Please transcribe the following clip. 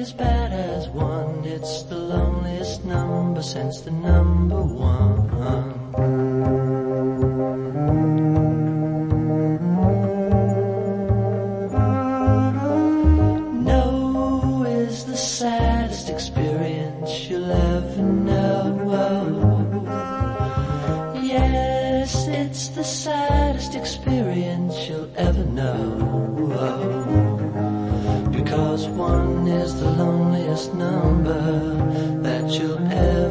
as bad as one. It's the loneliest number since the number one. No is the saddest experience you'll ever know. Yes, it's the saddest experience you'll ever know. Because one is the loneliest number that you'll ever